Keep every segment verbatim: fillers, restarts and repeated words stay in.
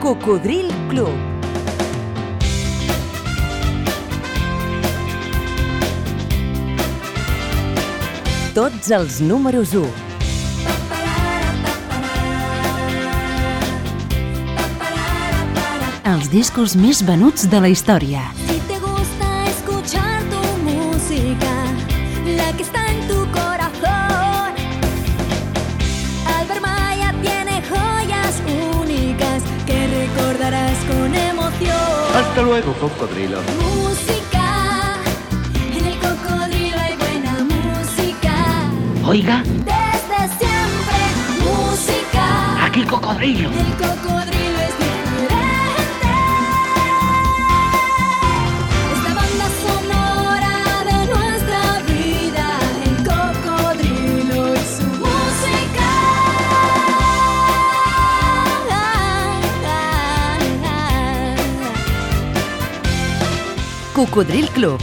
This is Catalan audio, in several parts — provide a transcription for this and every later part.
Cocodril Club. Tots els números u. Els discos més venuts de la història. Si te gusta escuchar tu música, la que está en tu corazón, Albert Maya tiene joyas únicas que recordarás con emoción. Hasta luego, cocodrilo. Música, en el cocodrilo hay buena música. Oiga. Desde siempre, música. Aquí cocodrilo. El cocodrilo es diferente. Es la banda sonora de nuestra vida. El cocodrilo y su música. Cocodril Club.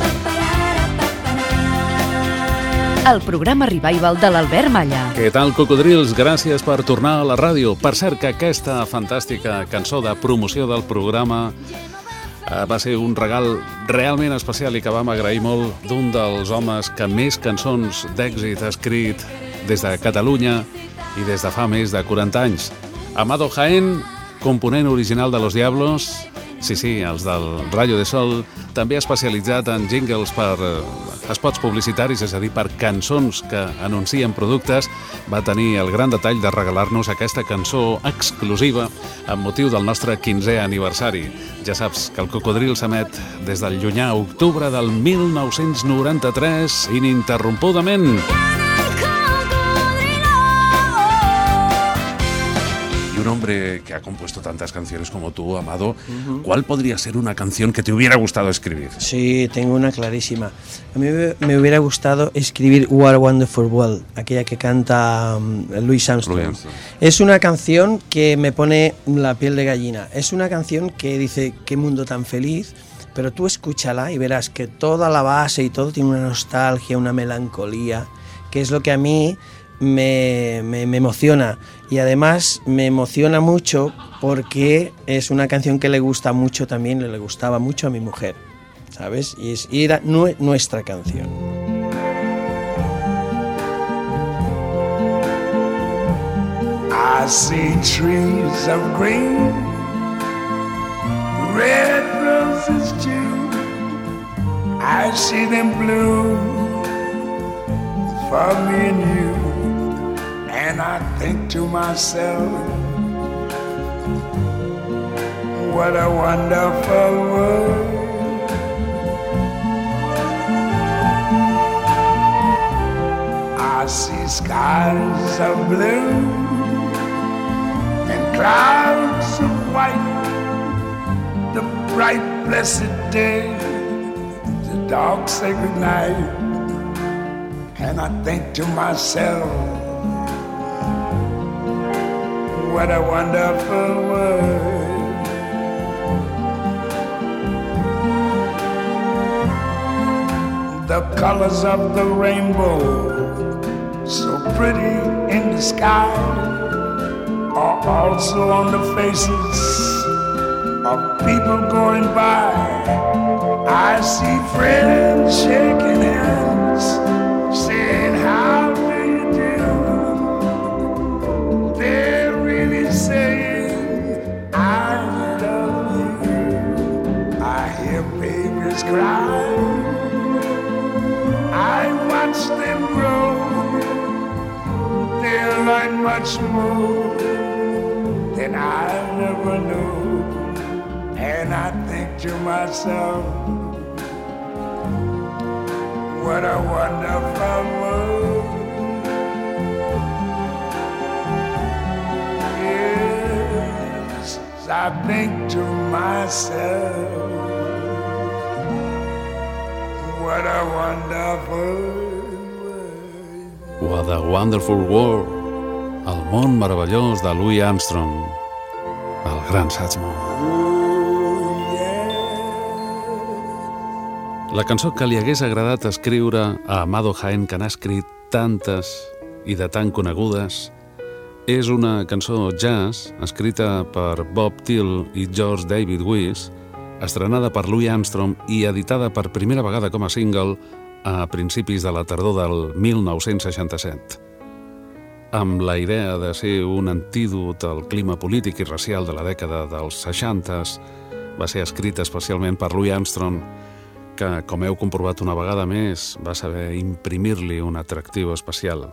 El programa revival de l'Albert Malla. Què tal, cocodrils? Gràcies per tornar a la ràdio. Per cert que aquesta fantàstica cançó de promoció del programa eh, va ser un regal realment especial i que vam agrair molt d'un dels homes que més cançons d'èxit ha escrit des de Catalunya i des de fa més de quaranta anys. Amado Jaén, component original de Los Diablos, sí, sí, els del Rayo de Sol, també especialitzat en jingles per eh, spots publicitaris, és a dir, per cançons que anuncien productes, va tenir el gran detall de regalar-nos aquesta cançó exclusiva amb motiu del nostre quinzè aniversari. Ja saps que el Cocodril s'emet des del llunyà octubre del mil nou-cents noranta-tres, ininterrompudament. Un hombre que ha compuesto tantas canciones como tú, Amado, uh-huh. ¿Cuál podría ser una canción que te hubiera gustado escribir? Sí, tengo una clarísima. A mí me hubiera gustado escribir What a Wonderful World, aquella que canta um, Louis Armstrong. Louis Armstrong. Es una canción que me pone la piel de gallina. Es una canción que dice, qué mundo tan feliz, pero tú escúchala y verás que toda la base y todo tiene una nostalgia, una melancolía, que es lo que a mí Me, me, me emociona, y además me emociona mucho porque es una canción que le gusta mucho también, le gustaba mucho a mi mujer, ¿sabes? Y, es, y era nu, nuestra canción. I see trees of green, red roses too, I see them bloom for me and you. And I think to myself, what a wonderful world. I see skies of blue and clouds of white, the bright blessed day, the dark sacred night. And I think to myself, what a wonderful world. The colors of the rainbow, so pretty in the sky, are also on the faces of people going by. I see friends shaking hands, saying how do you do. They're really saying I love you. I hear babies cry, I watch them grow. They'll learn much more than I never knew. And I think to myself, what a wonderful world. Yes, I think to myself, what a wonderful world. What a Wonderful World, el món meravellós de Louis Armstrong, el gran Satchmo. La cançó que li hagués agradat escriure a Amado Jaén, que n'ha escrit tantes i de tan conegudes, és una cançó jazz escrita per Bob Till i George David Weiss, estrenada per Louis Armstrong i editada per primera vegada com a single a principis de la tardor del mil nou-cents seixanta-set. Amb la idea de ser un antídot al clima polític i racial de la dècada dels seixantes, va ser escrita especialment per Louis Armstrong, que, com heu comprovat una vegada més, va saber imprimir-li un atractiu especial.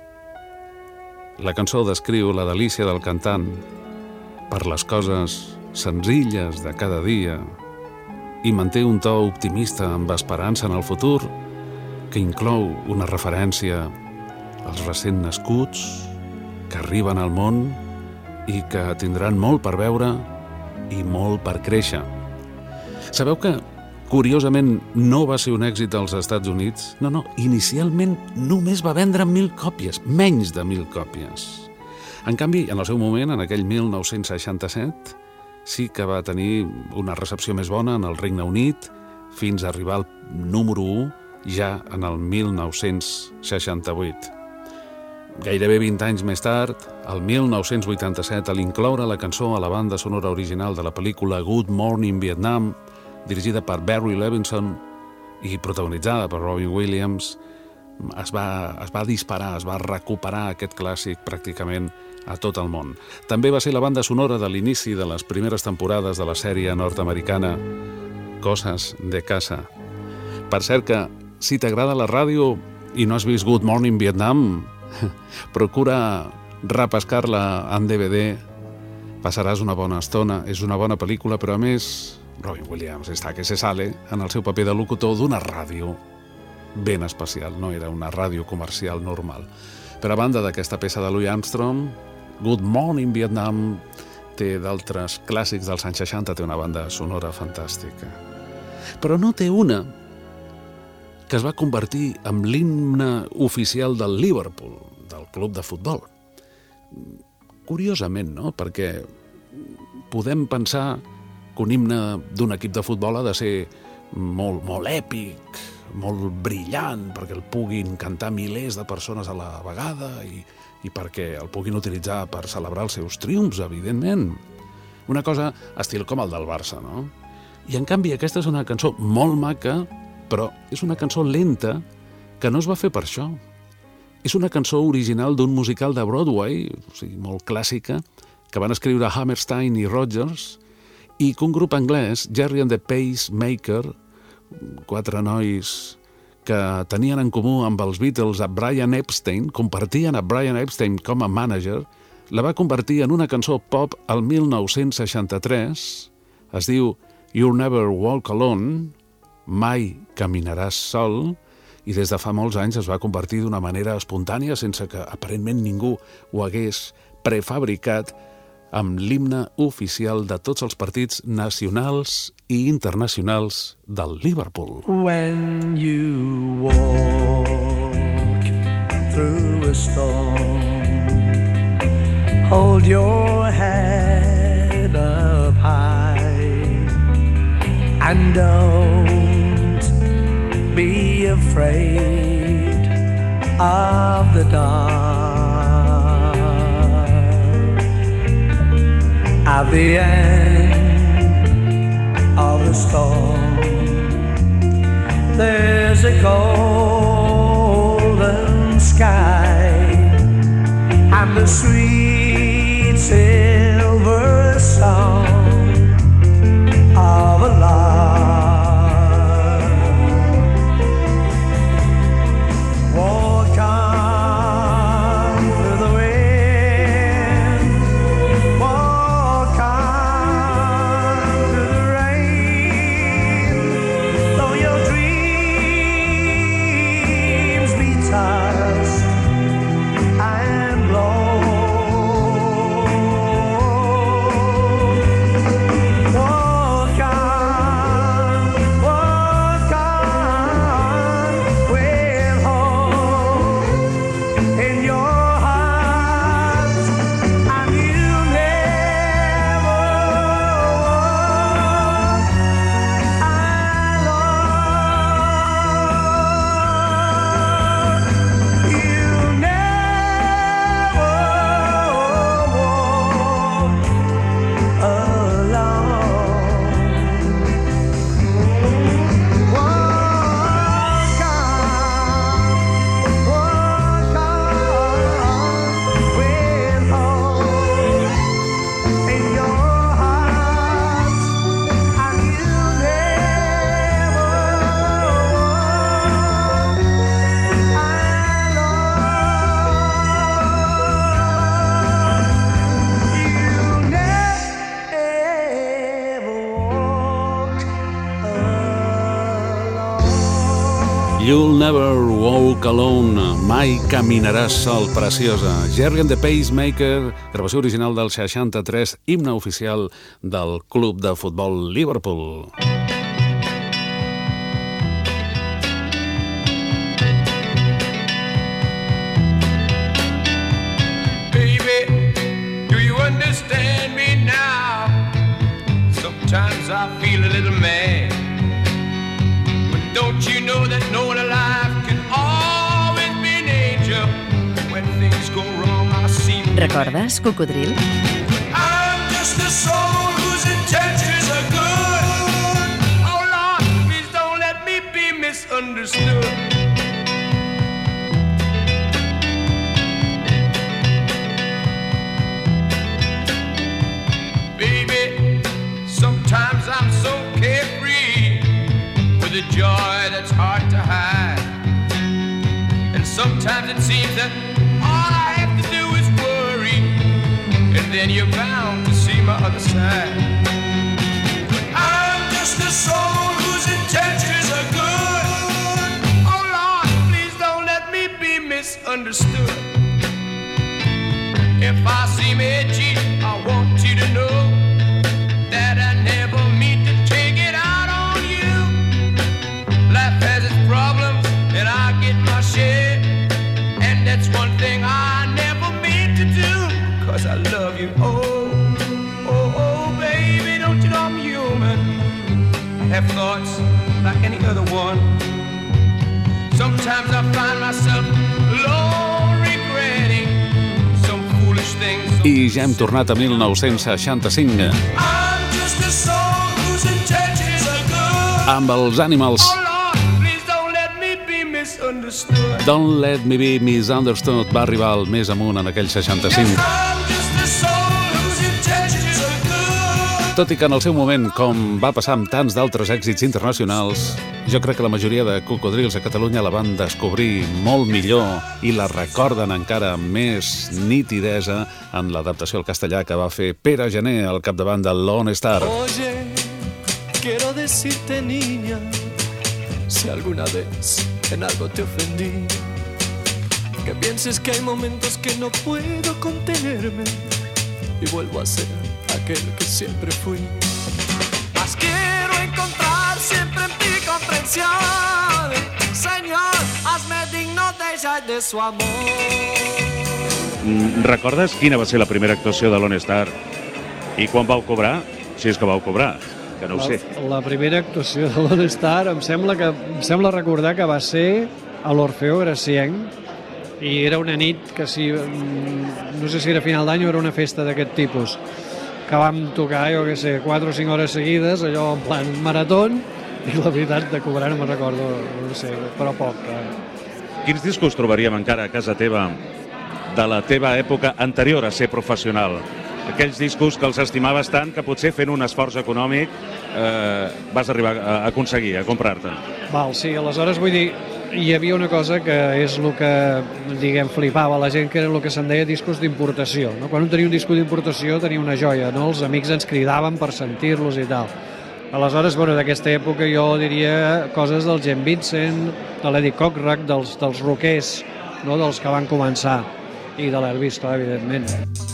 La cançó descriu la delícia del cantant per les coses senzilles de cada dia i manté un to optimista amb esperança en el futur que inclou una referència als recent nascuts que arriben al món i que tindran molt per veure i molt per créixer. Sabeu que, curiosament, no va ser un èxit als Estats Units? No, no, inicialment només va vendre mil còpies, menys de mil còpies. En canvi, en el seu moment, en aquell mil nou-cents seixanta-set, sí que va tenir una recepció més bona en el Regne Unit, fins a arribar al número u ja en el mil nou-cents seixanta-vuit. Gairebé vint anys més tard, el mil nou-cents vuitanta-set, a l'incloure la cançó a la banda sonora original de la pel·lícula Good Morning Vietnam, dirigida per Barry Levinson i protagonitzada per Robin Williams, es va, es va disparar, es va recuperar aquest clàssic pràcticament a tot el món. També va ser la banda sonora de l'inici de les primeres temporades de la sèrie nord-americana Coses de Casa. Per cert que, si t'agrada la ràdio i no has vist Good Morning Vietnam, procura repescar-la en D V D, passaràs una bona estona. És una bona pel·lícula, però a més Robin Williams està que se sale en el seu paper de locutor d'una ràdio ben especial, no era una ràdio comercial normal. Per a banda d'aquesta peça de Louis Armstrong, Good Morning Vietnam té d'altres clàssics dels anys seixanta, té una banda sonora fantàstica. Però no té una que es va convertir en l'himne oficial del Liverpool, del club de futbol. Curiosament, no? Perquè podem pensar que un himne d'un equip de futbol ha de ser molt, molt èpic, molt brillant, perquè el puguin cantar milers de persones a la vegada i, i perquè el puguin utilitzar per celebrar els seus triomfs, evidentment. Una cosa estil com el del Barça, no? I en canvi aquesta és una cançó molt maca, però és una cançó lenta que no es va fer per això. És una cançó original d'un musical de Broadway, o sigui, molt clàssica, que van escriure Hammerstein i Rodgers, i que un grup anglès, Jerry and the Pacemaker, quatre nois que tenien en comú amb els Beatles a Brian Epstein, compartien a Brian Epstein com a mànager, la va convertir en una cançó pop al mil nou-cents seixanta-tres. Es diu You'll Never Walk Alone, Mai caminaràs sol, i des de fa molts anys es va convertir d'una manera espontània, sense que aparentment ningú ho hagués prefabricat, amb l'himne oficial de tots els partits nacionals i internacionals del Liverpool. When you walk through a storm, hold your head up high and don't be afraid of the dark. At the end of the storm, there's a golden sky and the sweet silver song of a lark. Walk on through the wind, walk on through the rain, though your dreams be tossed and blown. You'll Never Walk Alone, mai caminaràs sol, preciosa. Jerry and the Pacemaker, gravació original del seixanta-tres, himne oficial del club de futbol Liverpool. Baby, do you understand me now? Sometimes I feel a little mad. Don't you know that no one alive can always be an angel? When things go wrong, I seem to... Recordes, Cocodril? I'm just a soul whose intentions are good. Oh Lord, please don't let me be misunderstood. Baby, sometimes I'm so carefree, with a joy that's hard to hide. And sometimes it seems that all I have to do is worry, and then you're bound to see my other side. But I'm just a soul whose intentions are good. Oh Lord, please don't let me be misunderstood. If I seem edgy, I want you to know that I never mean to take it out on you. Life has its problems, and I get my share. And that's one thing I never meant to do, 'cause I love you. Oh, oh, oh, baby, don't you know I'm human? I have thoughts like any other one. Sometimes I find myself alone regretting some foolish things. I ja hem tornat a mil nou-cents seixanta-cinc. I'm just a soul whose intentions are good. Amb els Animals. Don't Let Me Be Misunderstood va arribar al més amunt en aquell seixanta-cinc. Tot i que en el seu moment, com va passar amb tants d'altres èxits internacionals, jo crec que la majoria de cocodrils a Catalunya la van descobrir molt millor i la recorden encara amb més nitidesa en l'adaptació al castellà que va fer Pere Gené al capdavant de Lone Star. Oye, quiero decirte, niña, si alguna vez en algo te ofendí, que pienses que hay momentos que no puedo contenerme y vuelvo a ser aquel que siempre fui. Mas quiero encontrar siempre en ti comprensión, Señor, hazme digno d'ella i de su amor. Recordes quina va ser la primera actuació de Lone Star i quan vau cobrar? Si és que vau cobrar, que no ho sé. La, la primera actuació de Lone Star em sembla, que, em sembla recordar que va ser a l'Orfeó Gracienc, i era una nit que si, no sé si era final d'any o era una festa d'aquest tipus, que vam tocar, jo què sé, quatre o cinc hores seguides, allò en plan maratón, i la veritat de cobrar no me'n recordo, no sé, però poc. Eh. Quins discos trobaríem encara a casa teva de la teva època anterior a ser professional? Aquells discos que els estimaves tant que potser fent un esforç econòmic eh, vas arribar a aconseguir, a comprar-te. Val, sí, aleshores vull dir, hi havia una cosa que és el que, diguem, flipava la gent, que era el que se'n deia discos d'importació. No? Quan un tenia un disco d'importació tenia una joia, no? Els amics ens cridaven per sentir-los i tal. Aleshores, bueno, d'aquesta època jo diria coses del Jim Vincent, de l'Eddie Cochran, dels, dels rockers, no? Dels que van començar, i de l'Elvis, clar, evidentment.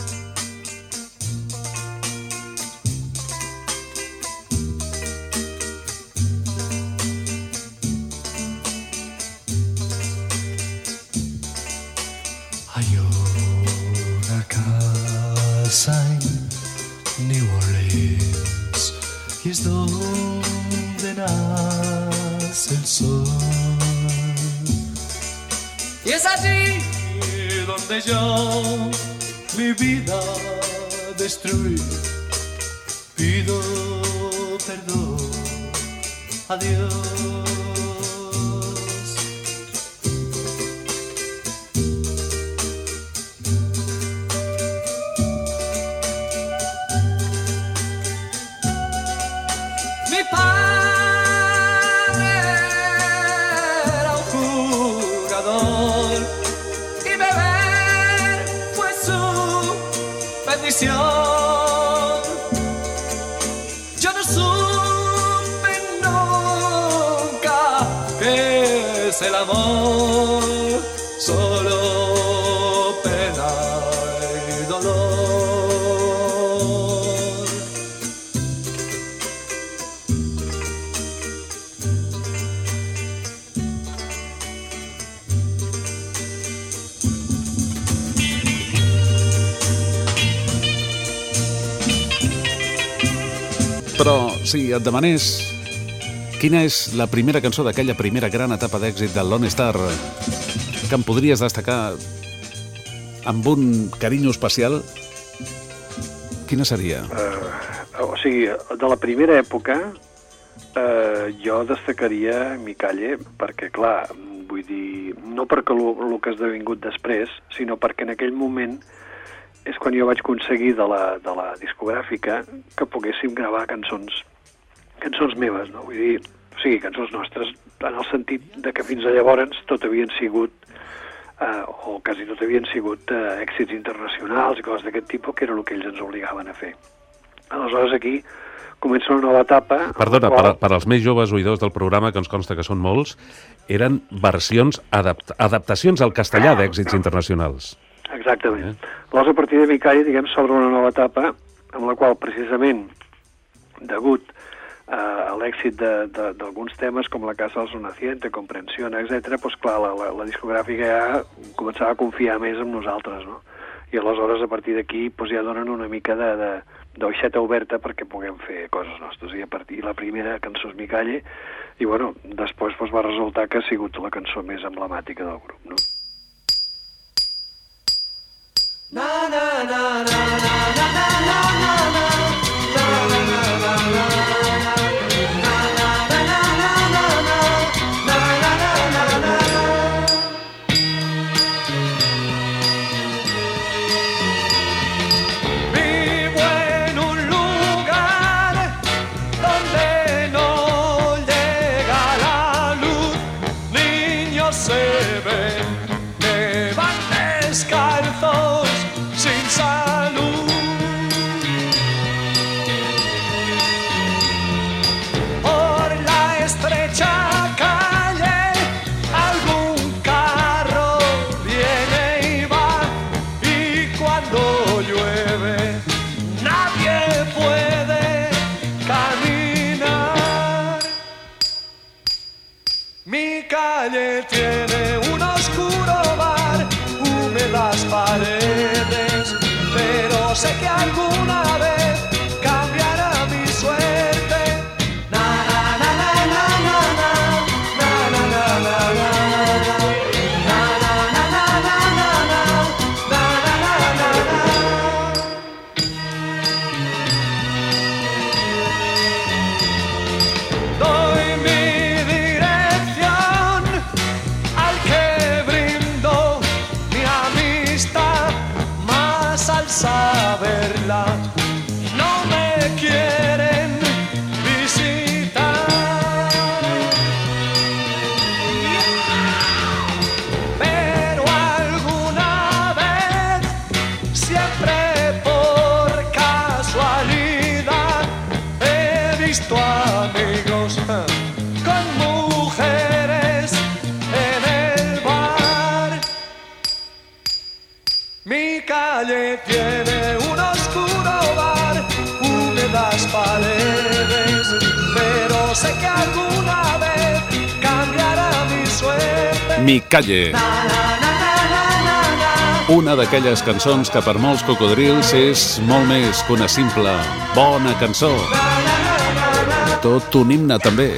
En New Orleans, y es donde nace el sol, y es allí donde yo mi vida destruí. Pido perdón a Dios. Yo no supe nunca que es el amor, solo pena y dolor. Però si et demanés quina és la primera cançó d'aquella primera gran etapa d'èxit de Lone Star que em podries destacar amb un carinyo especial, quina seria? Uh, o sigui, de la primera època uh, jo destacaria Mi Calle, perquè clar, vull dir, no perquè el que ha esdevingut després, sinó perquè en aquell moment és quan jo vaig aconseguir de la, de la discogràfica que poguéssim gravar cançons cançons meves, no? Vull dir, o sigui, cançons nostres, en el sentit de que fins a llavors tot havien sigut, eh, o quasi tot havien sigut eh, èxits internacionals i coses d'aquest tipus, que era el que ells ens obligaven a fer. Aleshores aquí comença una nova etapa... Perdona, qual... per, per als més joves oïdors del programa, que ens consta que són molts, eren versions, adapt adaptacions al castellà d'èxits internacionals. Exactament. Eh? Aleshores, a partir de Mi Calle, diguem, s'obre una nova etapa amb la qual, precisament, degut eh, a l'èxit d'alguns temes, com La Casa del Sonaciente, Comprensión, etcètera, doncs, clar, la, la, la discogràfica ja començava a confiar més en nosaltres, no? I aleshores, a partir d'aquí, doncs, ja donen una mica de, de, d'aixeta oberta perquè puguem fer coses nostres. I a partir la primera cançó és Mi Calle, i, bueno, després doncs, va resultar que ha sigut la cançó més emblemàtica del grup, no? Na na na na na na na na na na na Vivo en un lugar donde no llega la luz, niños se ven que van descalzos sin salud. Por la estrecha calle algún carro viene y va, y cuando llueve nadie puede caminar. Mi calle tiene un oscuro bar, húmedas paredes, pero sé que alguna vez cambiará mi suerte. Na na na na na na na na na na na na na na na na na. Doy mi dirección al que brindo mi amistad, más al saberla no me quieren visitar. Pero alguna vez, siempre por casualidad, he visto amigos con mujeres en el bar. Mi calle tiene un oscuro bar, húmedas paredes, pero sé que alguna vez cambiará mi suerte. Mi Calle. Una d'aquelles cançons que per molts cocodrils és molt més que una simple bona cançó. Tot un himne també.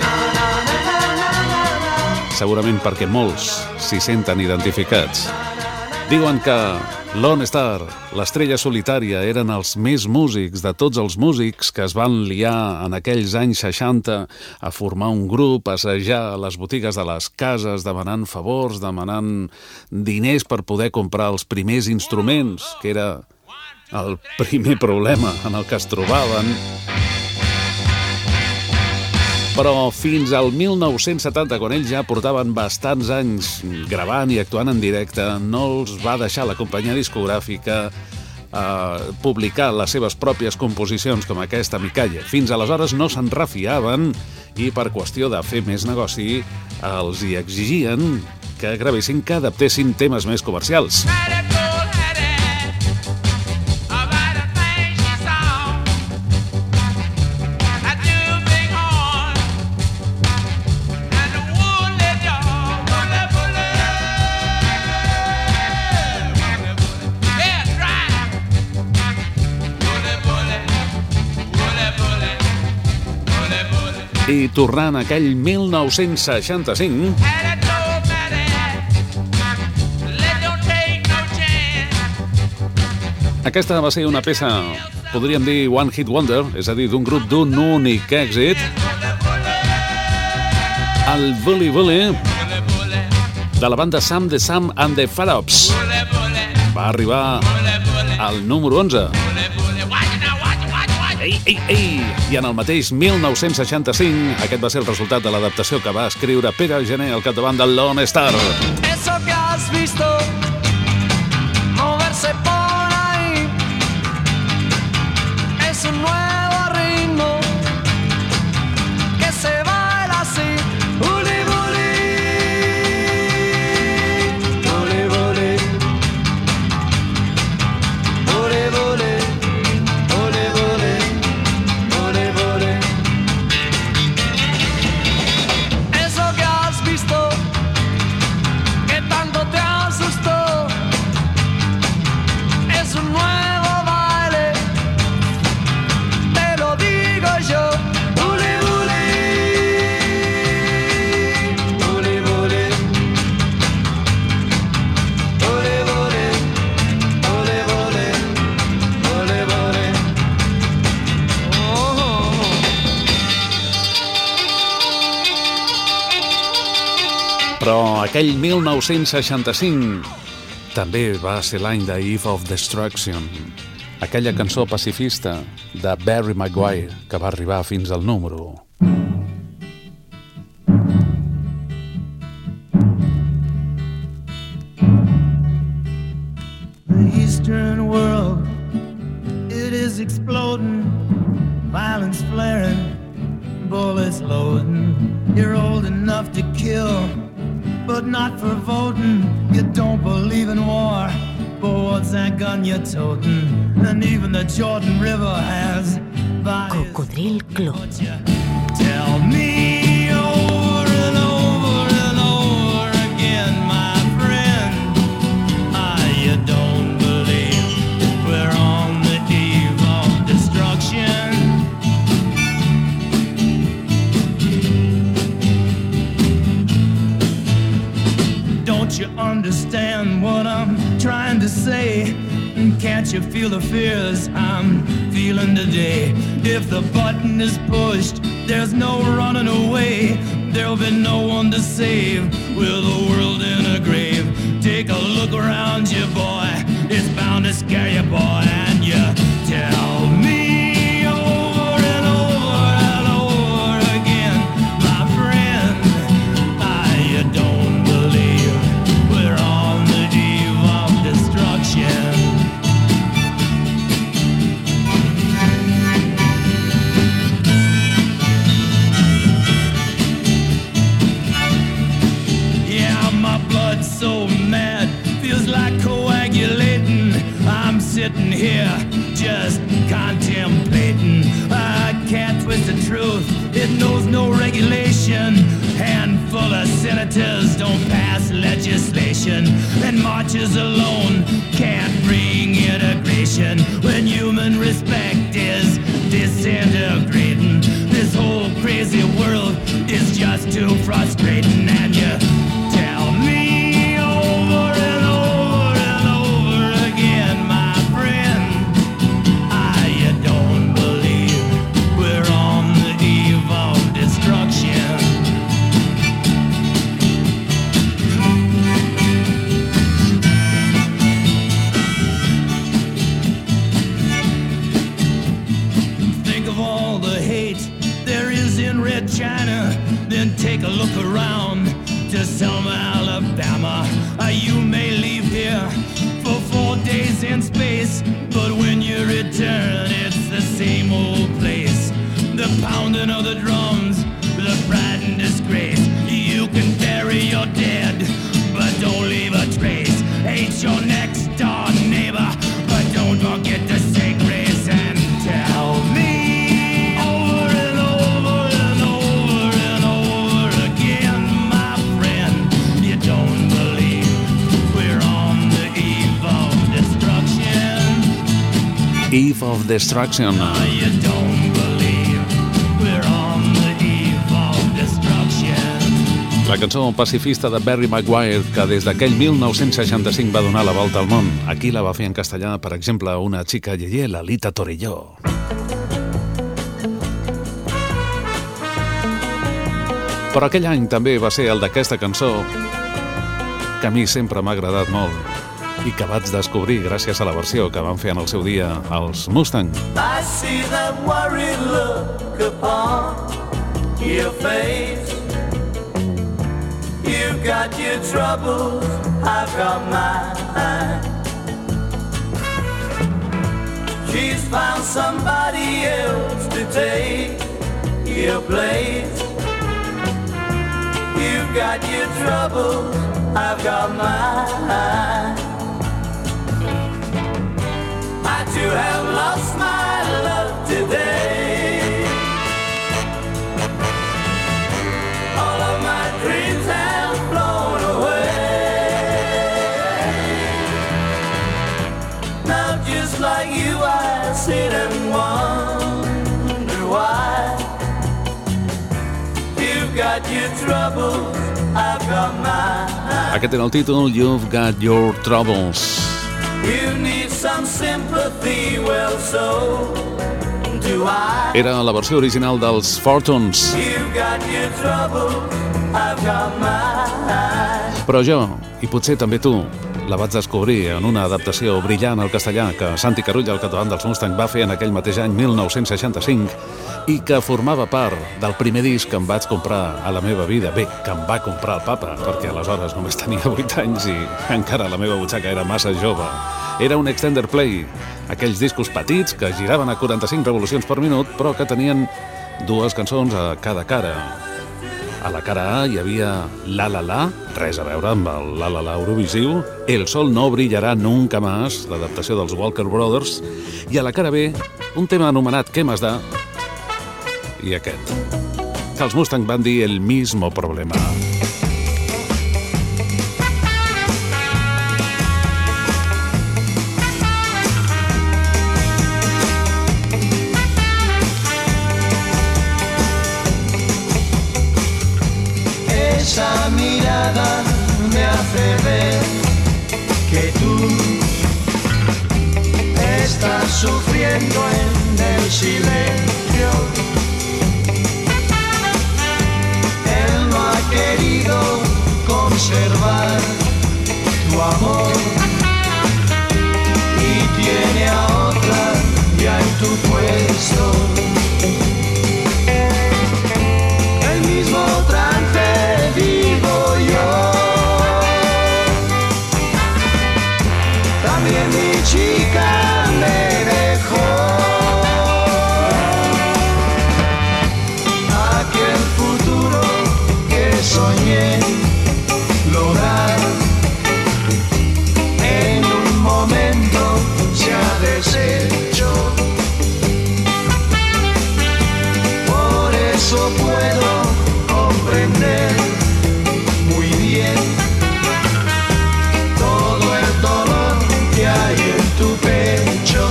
Segurament perquè molts s'hi senten identificats. Diuen que Lone Star, l'estrella solitària, eren els més músics de tots els músics que es van liar en aquells anys seixanta a formar un grup, a assajar a les botigues de les cases, demanant favors, demanant diners per poder comprar els primers instruments, que era el primer problema en el que es trobaven. Però fins al mil nou-cents setanta, quan ells ja portaven bastants anys gravant i actuant en directe, no els va deixar la companyia discogràfica eh, publicar les seves pròpies composicions com aquesta, Mi Calle. Fins aleshores no se'n refiaven i per qüestió de fer més negoci els hi exigien que gravessin, que adaptessin temes més comercials. I tornant a aquell mil nou-cents seixanta-cinc, aquesta va ser una peça, podríem dir One Hit Wonder, és a dir, d'un grup d'un únic èxit, el Bully Bully, de la banda Sam the Sam and the Pharaohs. Va arribar al número onze. Ei, ei, ei! I en el mateix mil nou-cents seixanta-cinc, aquest va ser el resultat de l'adaptació que va escriure Pere Gené al capdavant del Lone Star. Eso que has visto moverse por ahí es un nuevo ritmo que se baila así. Bully, bully, bully, bully, bully, bully. Però aquell mil nou-cents seixanta-cinc també va ser l'any de Eve of Destruction, aquella cançó pacifista de Barry Maguire que va arribar fins al número. The Eastern world, it is exploding, violence flaring, bullets loading. You're old enough to kill, but not for voting. You don't believe in war, but what's that gun you're toting? And even the Jordan River has Cocodril Club. Tell me over and over and over again, my friend, ah, you don't believe we're on the eve of destruction. Don't you understand what I'm trying to say? Can't you feel the fears I'm feeling today? If the button is pushed, there's no running away. There'll be no one to save with the world in a grave. Take a look around you, boy. It's bound to scare you, boy. And you tell me over and over and over again, my friend, ah, you don't believe we're on the eve of destruction. So mad, feels like coagulating. I'm sitting here just contemplating. I can't twist the truth, it knows no regulation. Handful of senators don't pass legislation, and marches alone can't bring integration. When human respect is disintegrating, this whole crazy world is just too frustrating. And you tell me China, then take a look around to Selma, Alabama. Uh, you may leave here for four days in space, but when you return, it's the same old place. The pounding of the drums, the pride and disgrace. You can bury your dead, Eve of Destruction. La cançó pacifista de Barry Maguire, que des d'aquell mil nou-cents seixanta-cinc va donar la volta al món. Aquí la va fer en castellà, per exemple, una xica lleier, la Lita Torelló. Però aquell any també va ser el d'aquesta cançó, que a mi sempre m'ha agradat molt i que vaig descobrir gràcies a la versió que van fer en el seu dia els Mustang. I see that worried look upon your face. You've got your troubles, I've got mine. She's found somebody else to take your place. You've got your troubles, I've got mine. I too have lost my love today. All of my dreams have flown away. Now just like you I sit and wonder why. You've got your troubles, I've got mine. Aquest era el títol, You've Got Your Troubles. You need some sympathy, well so do I. Era la versió original dels Fortunes. You've got your troubles, I've got mine. Però jo, i potser també tu, la vaig descobrir en una adaptació brillant al castellà que Santi Carull, el catalán dels Mustang, va fer en aquell mateix any mil nou-cents seixanta-cinc i que formava part del primer disc que em vaig comprar a la meva vida. Bé, que em va comprar el papa, perquè aleshores només tenia vuit anys i encara la meva butxaca era massa jove. Era un extender play, aquells discos petits que giraven a quaranta-cinc revolucions per minut, però que tenien dues cançons a cada cara. A la cara A hi havia La La La, res a veure amb el La La La Eurovisiu, El Sol No Brillará Nunca Más, l'adaptació dels Walker Brothers, i a la cara B, un tema anomenat ¿Qué más da? I aquest, que els Mustang van dir El Mismo Problema. Esa mirada me hace ver que tú estás sufriendo en el silencio. Él no ha querido conservar tu amor y tiene a otra ya en tu puesto. El mismo trance vivo yo. También mi chica me dejó. Aquel futuro que soñé lograr en un momento se ha deshecho. Por eso puedo comprender muy bien todo el dolor que hay en tu pecho.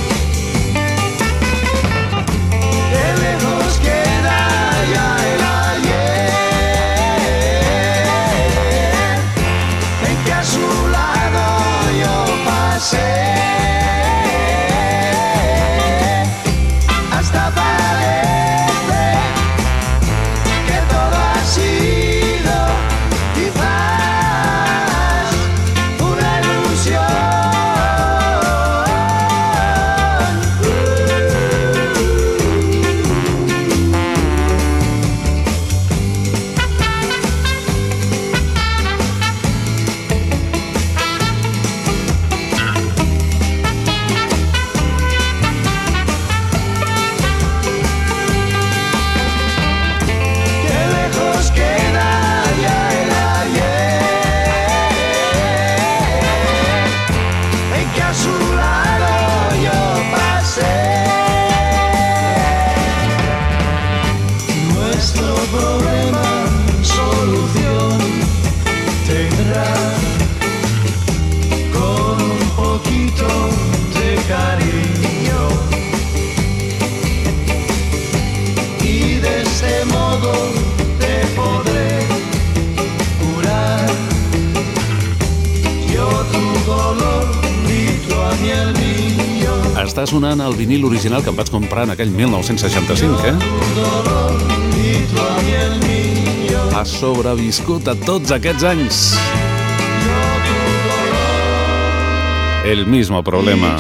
Qué lejos queda ya el ayer en que a su lado yo pasé. Hasta parece que todo ha sido quizás una ilusión. Qué lejos queda ya el ayer en que a su lado yo pasé. Nuestro problema solución tendrá con un poquito de cariño. Està sonant el vinil original que em vaig comprar en aquell mil nou-cents seixanta-cinc, eh? Ha sobreviscut a tots aquests anys. El mismo problema.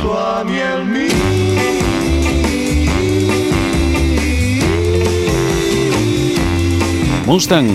Mustang.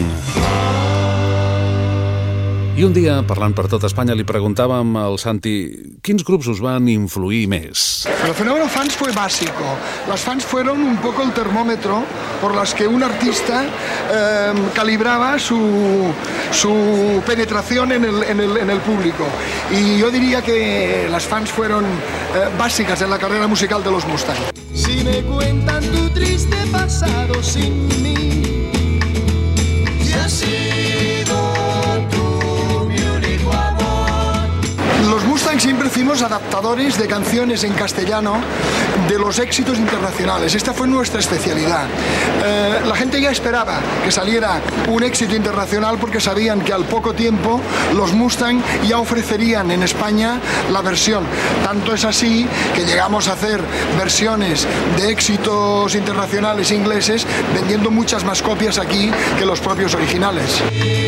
I un dia, parlant per tot Espanya, li preguntàvem al Santi quins grups us van influir més. El fenómeno fans fue básico. Las fans fueron un poco el termómetro por las que un artista eh, calibraba su, su penetración en el, en, el, en el público. Y yo diría que las fans fueron eh, básicas en la carrera musical de los Mustang. Si me cuentan tu triste pasado sin mí, si ha sido los Mustang siempre fuimos adaptadores de canciones en castellano de los éxitos internacionales. Esta fue nuestra especialidad. Eh, la gente ya esperaba que saliera un éxito internacional porque sabían que al poco tiempo los Mustang ya ofrecerían en España la versión. Tanto es así que llegamos a hacer versiones de éxitos internacionales ingleses vendiendo muchas más copias aquí que los propios originales.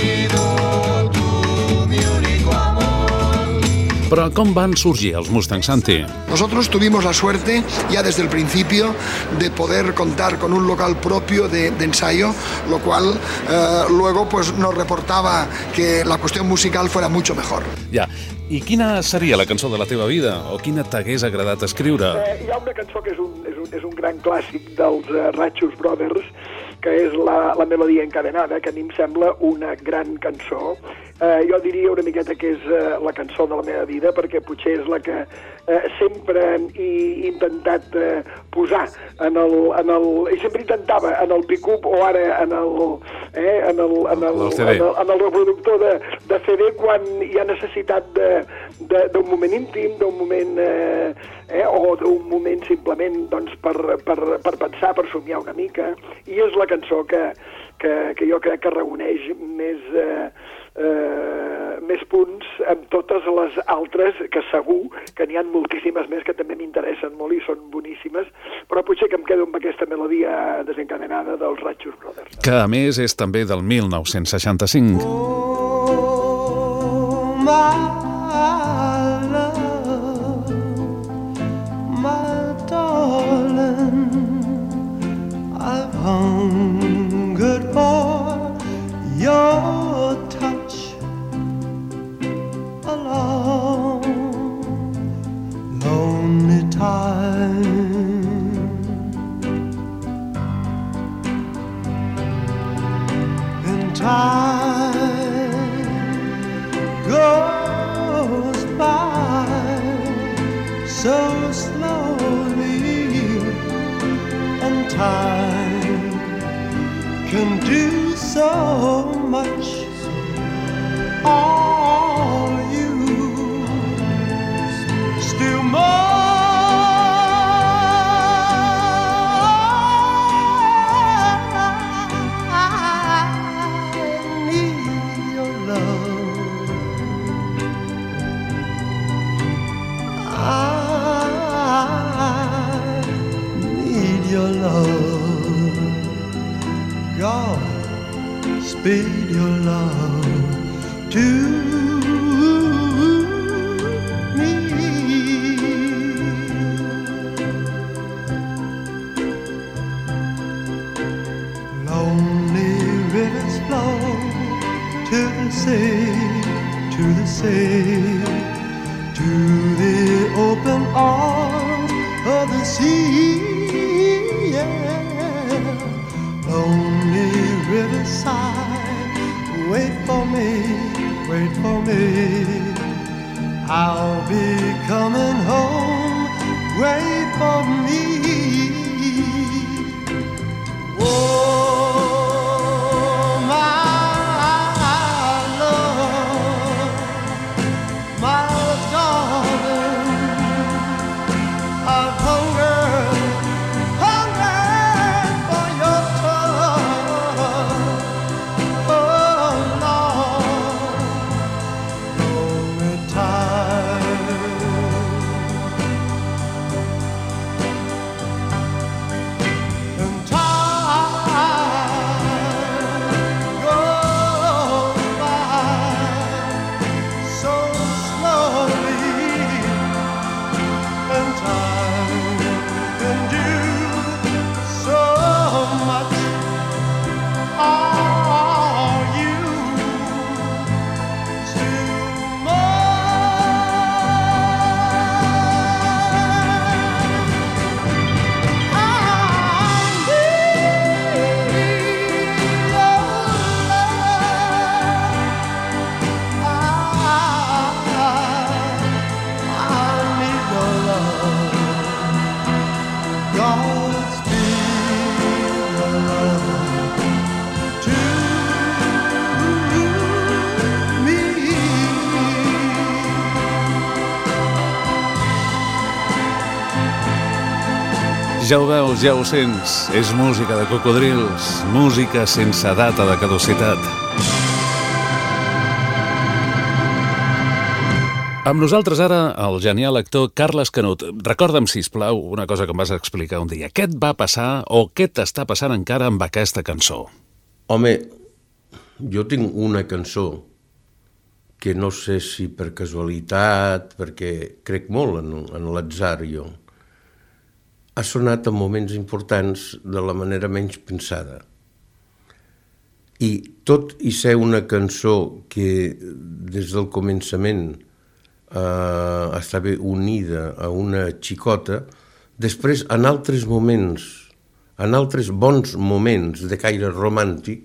Però com van surgir els Mustang, Santi? Nosotros tuvimos la suerte, ya desde el principio, de poder contar con un local propio de, de ensayo, lo cual eh, luego pues, nos reportaba que la cuestión musical fuera mucho mejor. Ja. I quina seria la cançó de la teva vida? O quina t'hagués agradat escriure? Eh, hi ha una cançó que és un, és un, és un gran clàssic dels uh, Ratchus Brothers, que és la, la melodia encadenada, que a mi em sembla una gran cançó. Eh, jo diria una miqueta que és eh, la cançó de la meva vida, perquè potser és la que eh, sempre he intentat eh, posar en el, en el... I sempre intentava en el pick-up o ara en el, eh, en el, en el, el C D. en el, en el reproductor de, de C D quan hi ha necessitat d'un moment íntim, d'un moment... Eh, eh, o d'un moment simplement doncs, per, per, per pensar, per somiar una mica, i és la cançó que, que, que jo crec que reuneix més, eh, eh, més punts amb totes les altres, que segur que n'hi ha moltíssimes més que també m'interessen molt i són boníssimes, però potser que em quedo amb aquesta melodia desencadenada dels Ratchus Brothers. Que a més és també del mil nou-cents seixanta-cinc. Oh, my I've hungered for your touch a long, lonely time. And time goes by so slowly, and time can do so much. All you still more. I need your love. I need your love. God, speed your love to me. Lonely rivers flow to the sea, to the sea, to the open arms of the sea. Yeah. Lonely riverside, wait for me, wait for me. I'll be coming home, wait for me. Oh, my love, my darling, I've hungered, hungered for your touch. Oh, Lord, lonely time Ja ho veus, ja ho sents. És música de cocodrils, música sense data de caducitat. Amb nosaltres ara el genial actor Carles Canut. Recorda'm, sisplau, una cosa que em vas explicar un dia. Què et va passar o què t'està passant encara amb aquesta cançó? Home, jo tinc una cançó que no sé si per casualitat, perquè crec molt en, en l'atzar jo, ha sonat en moments importants de la manera menys pensada. I tot i ser una cançó que des del començament eh, estava unida a una xicota, després en altres moments, en altres bons moments de caire romàntic,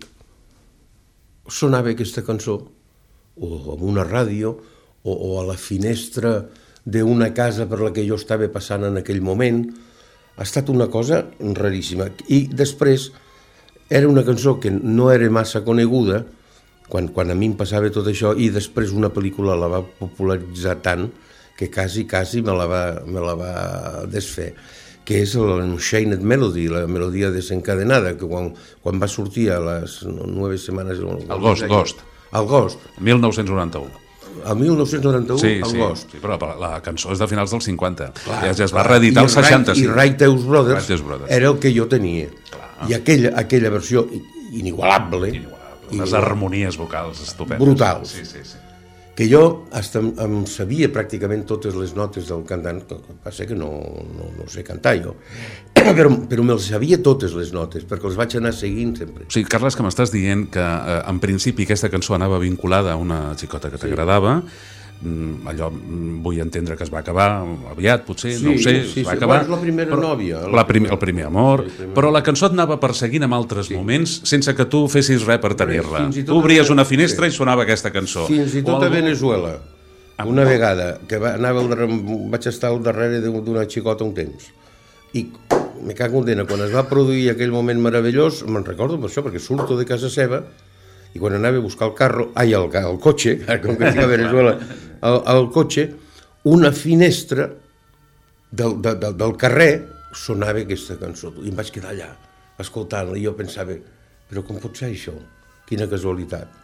sonava aquesta cançó, o en una ràdio, o, o a la finestra d'una casa per la que jo estava passant en aquell moment. Ha estat una cosa raríssima. I després era una cançó que no era massa coneguda, quan, quan a mi em passava tot això, i després una pel·lícula la va popularitzar tant que quasi, quasi me la va, me la va desfer, que és l'Unchained Melody, la melodia desencadenada, que quan, quan va sortir a les nueve setmanes... El Ghost, Ghost. El Ghost. mil nou-cents noranta-u. El mil nou-cents noranta-u, sí, el sí, Ghost. Sí, però la cançó és de finals dels cinquanta. Clar, ja, ja es va reeditar als seixanta. I Right Teus Brothers, Right Teus Brothers era el que jo tenia. Clar. I aquella, aquella versió inigualable. Inigualable. Unes harmonies vocals estupendes. Brutals. Sí, sí, sí. Que jo hasta em sabia pràcticament totes les notes del cantant, que passa que no, no, no sé cantar jo, però, però me'ls sabia totes les notes, perquè els vaig anar seguint sempre. O sigui, Carles, que m'estàs dient que eh, en principi aquesta cançó anava vinculada a una xicota que t'agradava, mm, allò mm, vull entendre que es va acabar aviat, potser, sí, no ho sé, sí, es va sí, acabar. És la primera però, nòvia. La prim, el primer amor, sí, primer. Però la cançó et anava perseguint en altres sí. moments sense que tu fessis res per tenir-la. Tu obries una finestra sí. i sonava aquesta cançó. Fins i tot a Venezuela. Una vegada que va, anava al darrere, vaig estar al darrere d'una xicota un temps i me cago en dena, quan es va produir aquell moment meravellós, me'n recordo per això, perquè surto de casa seva i quan anava a buscar el carro, ai, el, el cotxe, com que estic a Venezuela, el, el cotxe, una finestra del, de, de, del carrer sonava aquesta cançó i em vaig quedar allà escoltant-la i jo pensava, però com pot ser això? Quina casualitat.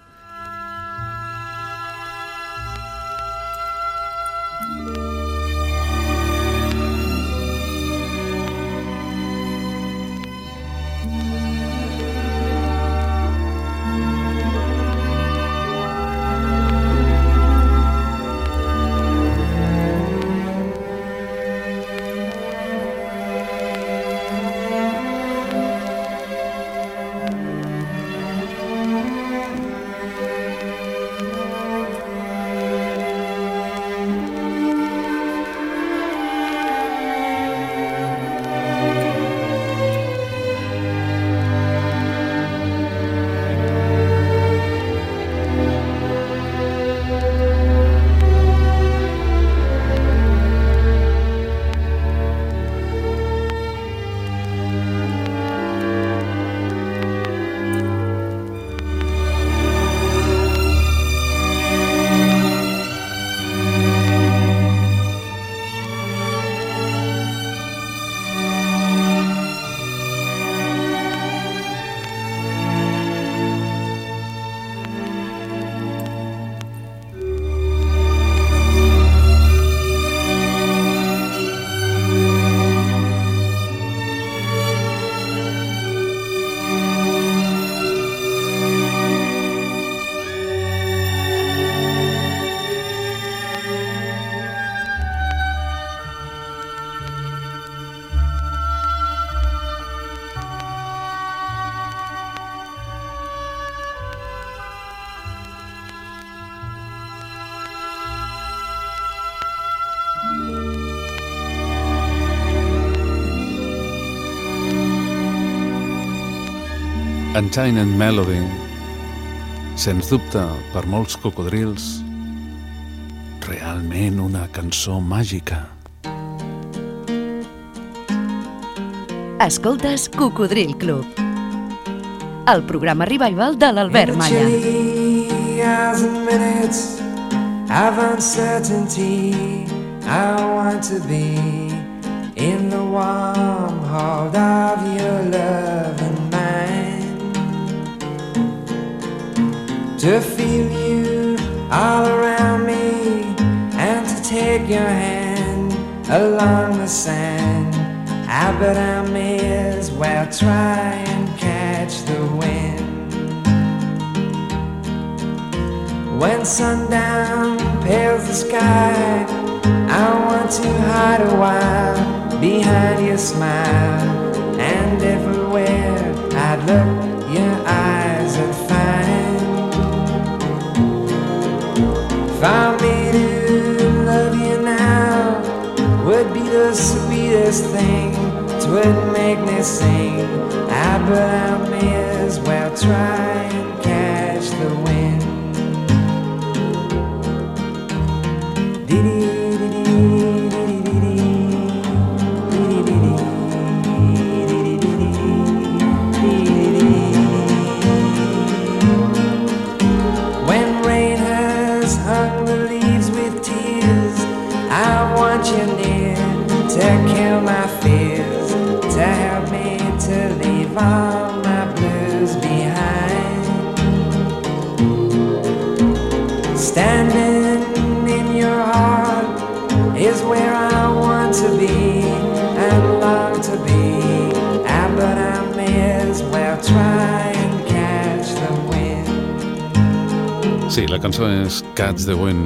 Unchained Melody, sens dubte, per molts cocodrils, realment una cançó màgica. Escoltes Cocodril Club, el programa revival de l'Albert Malla. Of uncertainty, I want to be in the warm hold of your love and mine, to feel you all around me and to take your hand along the sand. I bet I may as well try and catch the wind. When sundown pales the sky, I want to hide a while behind your smile, and everywhere I'd look, your eyes would find. For me to love you now would be the sweetest thing, 'twould make me sing. I bet I may as well try and catch the wind. When rain has hung the leaves with tears, I want you near to kill my fears, to help me to leave all my blues behind. Standing in your heart is where I want to be and long to be. Ah, but I may as well try and catch the wind. Sí, la cançó és Catch the Wind.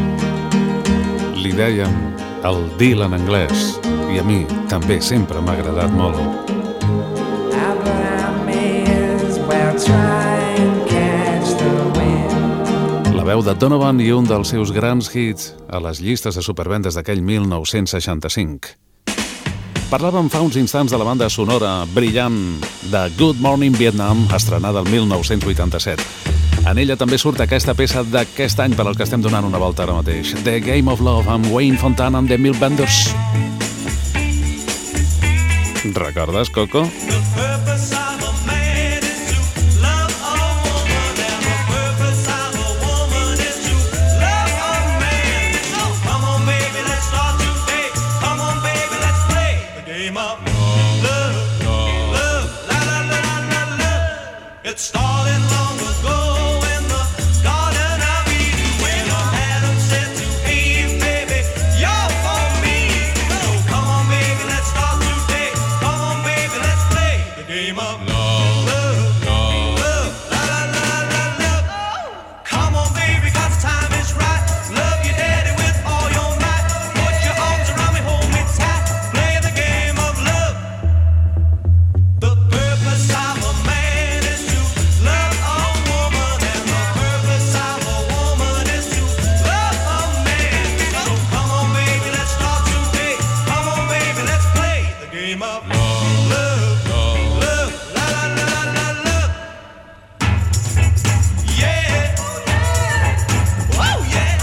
Li dèiem el Deal en anglès, i a mi també sempre m'ha agradat molt. Ah, but I may as well try and catch the wind. La veu de Donovan i un dels seus grans hits a les llistes de supervendes d'aquell mil nou-cents seixanta-cinc. Parlàvem fa uns instants de la banda sonora brillant de Good Morning Vietnam, estrenada el mil nou-cents vuitanta-set. En ella també surt aquesta peça d'aquest any per al que estem donant una volta ara mateix. The Game of Love amb Wayne Fontana and the Millbenders. Recordes, Coco? It started long ago in the Garden of Eden, when Adam said to Eve, baby, you're for me. So come on, baby, let's start today. Come on, baby, let's play the game of love, love, love, love, la la la la love. Come on, baby, 'cause time is right. Love your daddy with all your might. Put your arms around me, hold me tight. Play the game of love. The purpose of a man is to love a woman, and the purpose of a woman is to love a man. So come on, baby, let's start today. Come on, baby, let's play the game of love, love, love, la la la la la love. Yeah, oh yeah.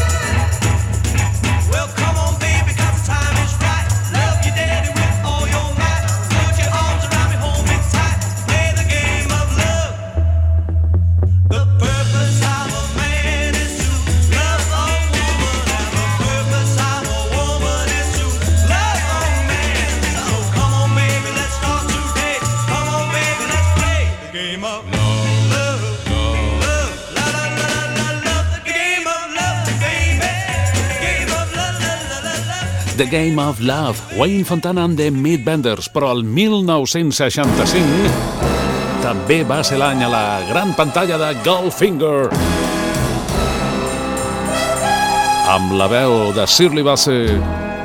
Well, come on, baby, 'cause the time is right. Love your daddy with all your might. Put your arms around me, hold me tight. Play the game of love. The purpose of a man is to love a woman, and the purpose of a woman is to love a man. So come on, baby, let's start today. Come on, baby, let's play the game of love, love, love, la la la la la love. The game of love, baby. The game of love, la la la la. The Game of Love, Wayne Fontana and the Millbenders, però el mil nou-cents seixanta-cinc també va ser l'any a la gran pantalla de Goldfinger, amb la veu de Shirley Bassey,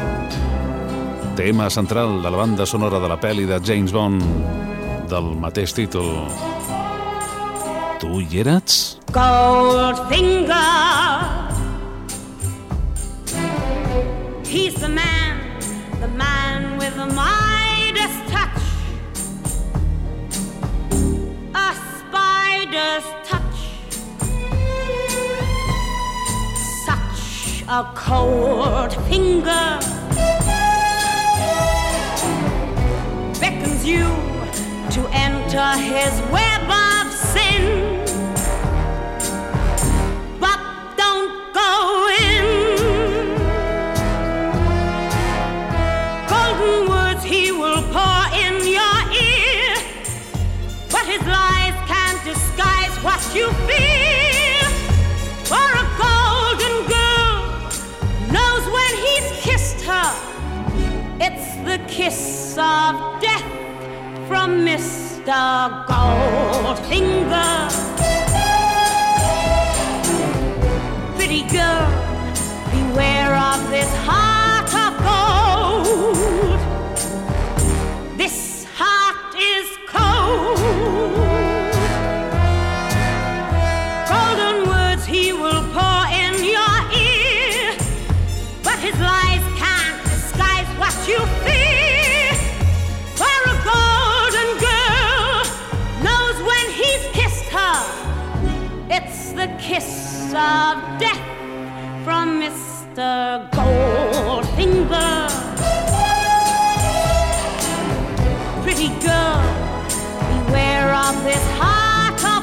tema central de la banda sonora de la pel·li de James Bond del mateix títol. Tu hi eres? Goldfinger, he's the man, the man with the Midas touch, a spider's touch, such a cold finger beckons you to enter his web of sin. But don't go in. Golden you feel for a golden girl. Knows when he's kissed her, it's the kiss of death from Mister Goldfinger. Pretty girl, beware of this heart of gold. This heart is cold. Golden words he will pour in your ear, but his lies can't disguise what you fear. For a golden girl knows when he's kissed her, it's the kiss of death from Mister Goldfinger. Pretty girl, beware of this heart of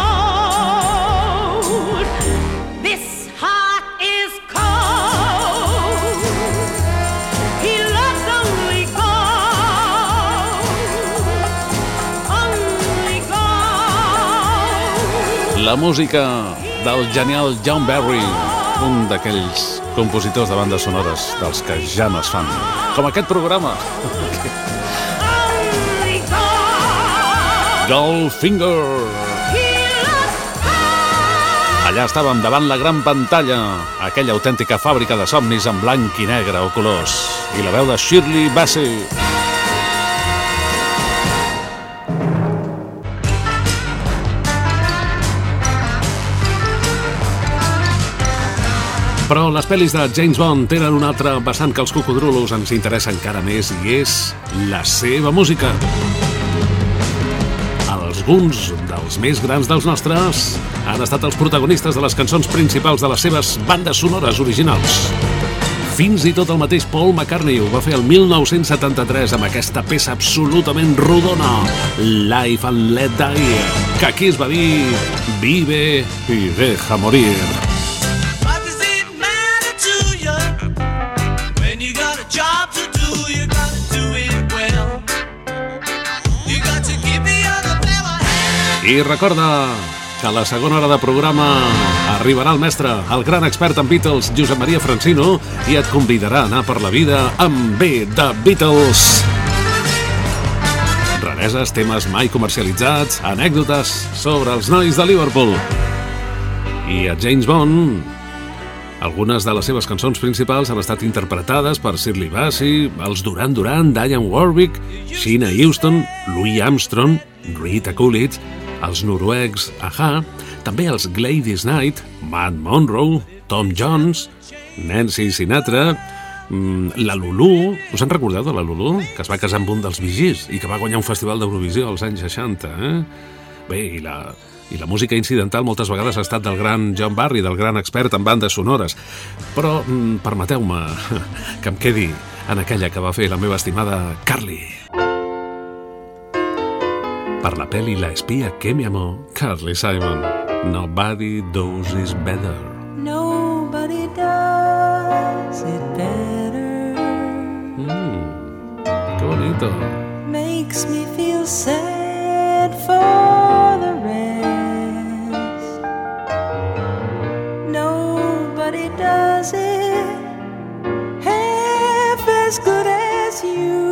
gold. This heart is cold. He loves only gold, only gold. La música del genial John Barry, un d'aquells compositors de bandes sonores dels que ja no es fan, com aquest programa. Goldfinger. Allà estàvem davant la gran pantalla, aquella autèntica fàbrica de somnis en blanc i negre o colors, i la veu de Shirley Bassey. Però les pel·lis de James Bond tenen un altre vessant que els cocodrulos ens interessa encara més, i és la seva música. Alguns dels més grans dels nostres han estat els protagonistes de les cançons principals de les seves bandes sonores originals. Fins i tot el mateix Paul McCartney ho va fer el mil nou-cents setanta-tres amb aquesta peça absolutament rodona, Live and Let Die, que aquí es va dir Vive y deja morir. I recorda que a la segona hora de programa arribarà el mestre, el gran expert en Beatles, Josep Maria Francino, i et convidarà a anar per la vida amb B de Beatles. Rareses, temes mai comercialitzats, anècdotes sobre els nois de Liverpool. I a James Bond, algunes de les seves cançons principals han estat interpretades per Shirley Bassey, els Duran Duran, Dionne Warwick, Sheena Easton, Louis Armstrong, Rita Coolidge, els noruecs A-ha, també els Gladys Knight, Matt Monro, Tom Jones, Nancy Sinatra, la Lulu. Us en recordeu de la Lulu? Que es va casar amb un dels Bee Gees i que va guanyar un festival d'Eurovisió als anys seixanta. Eh? Bé, i la, i la música incidental moltes vegades ha estat del gran John Barry, del gran expert en bandes sonores. Però permeteu-me que em quedi en aquella que va fer la meva estimada Carly. Per la pel·li La espia que me amó, Carly Simon. Nobody does it better. Nobody does it better. Mm, qué bonito. Makes me feel sad for the rest. Nobody does it half as good as you.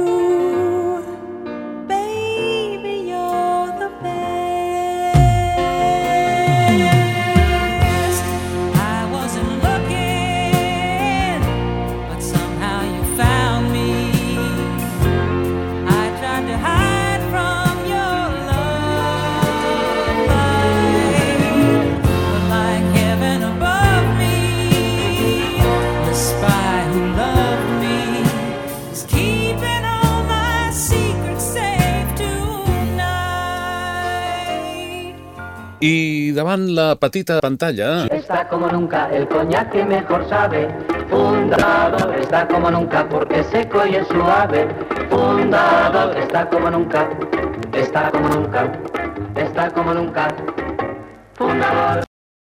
I davant la petita pantalla... Está como nunca el coñac que mejor sabe. Fundador está como nunca porque seco y es suave. Fundador está como nunca. Está como nunca. Está como nunca. Fundador.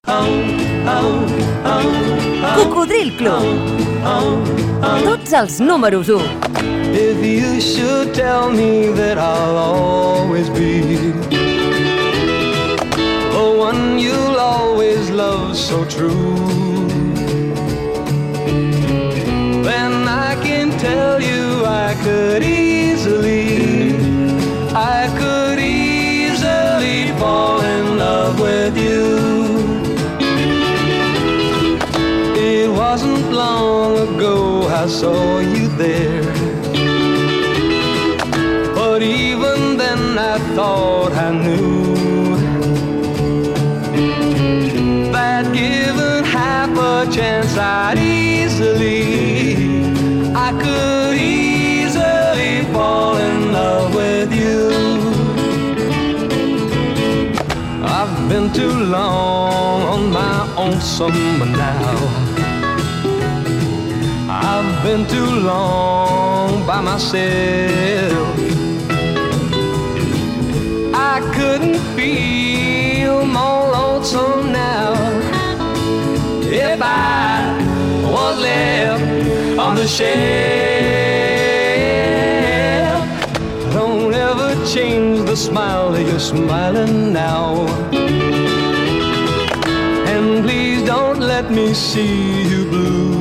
Cocodril Club. Tots els números u. If you should tell me that I'll always be the one you love so true, then I can tell you I could easily, I could easily fall in love with you. It wasn't long ago I saw you there, but even then I thought I knew that given half a chance I'd easily, I could easily fall in love with you. I've been too long on my own summer now, I've been too long by myself. I couldn't feel more lonesome now if I was left on the shelf. Don't ever change the smile that you're smiling now, and please don't let me see you blue.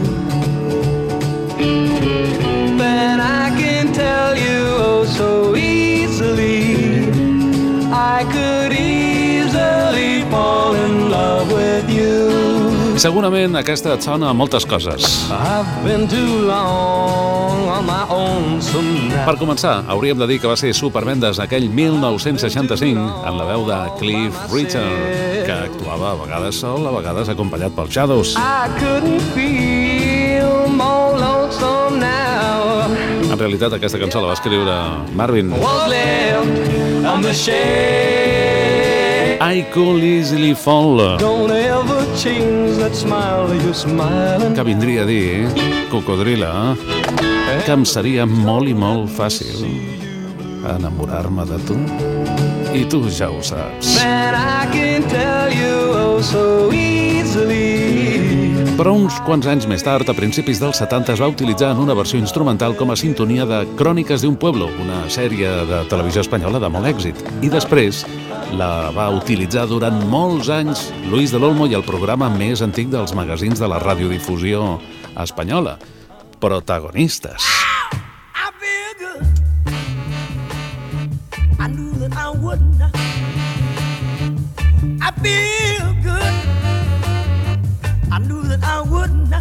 Then I can tell you oh so easily, I could easily fall in love with you. Segurament aquesta et sona a moltes coses. I've been too long on my own somehow. Per començar, hauríem de dir que va ser supervendes aquell mil nou-cents seixanta-cinc en la veu de Cliff Richard, que actuava a vegades sol, a vegades acompanyat pels Shadows. I couldn't feel more lonesome now. En realitat, aquesta cançó la va escriure Marvin. Was left on the shelf. I could easily fall. Don't ever change that smile that you're smiling. Que vindria a dir, cocodrila, que em seria molt i molt fàcil enamorar-me de tu. I tu ja ho saps. Then I can tell you oh so easily. Però uns quants anys més tard, a principis dels setanta, es va utilitzar en una versió instrumental com a sintonia de Cròniques d'un pueblo, una sèrie de televisió espanyola de molt èxit. I després la va utilitzar durant molts anys Luis del Olmo i el programa més antic dels magazins de la radiodifusió espanyola, Protagonistes. I feel good. I knew that I wouldn't. I feel good. I knew that I wouldn't.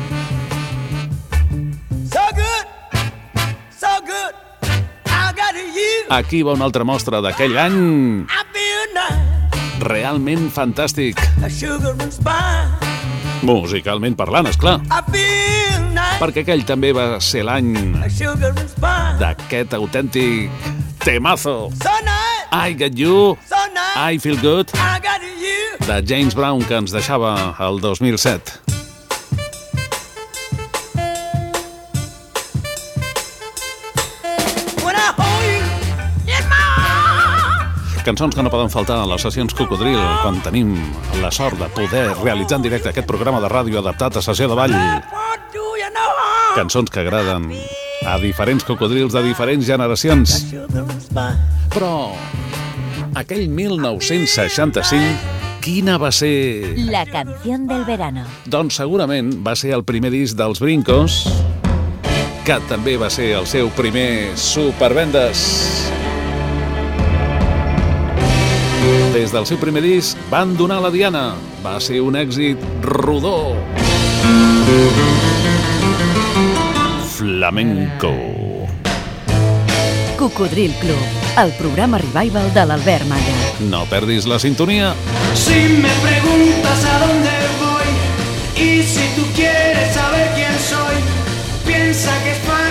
So good, so good. I got you. Aquí va una altra mostra d'aquell any. I feel nice. Realment fantàstic. A sugar and spice. Musicalment parlant, esclar. I feel nice. Perquè aquell també va ser l'any A sugar and spice. d'aquest autèntic temazo. So nice. I Got You, So nice. I Feel Good, I got you. de James Brown, que ens deixava el dos mil set. When I hold you in my arms. Cançons que no poden faltar a les sessions Cocodril quan tenim la sort de poder realitzar en directe aquest programa de ràdio adaptat a sessió de ball. Do you know? Cançons que agraden a diferents cocodrils de diferents generacions. Sugar and spice. Però aquell mil nou-cents seixanta-cinc, quina va ser? La canción del verano. Doncs segurament va ser el primer disc dels Brincos, que també va ser el seu primer supervendes. Des del seu primer disc van donar la diana. Va ser un èxit rodó. Flamenco. Cocodril Club, el programa revival de l'Albert Malla. No perdis la sintonia. Si me preguntas a dónde voy y si tú quieres saber quién soy, piensa que es fácil.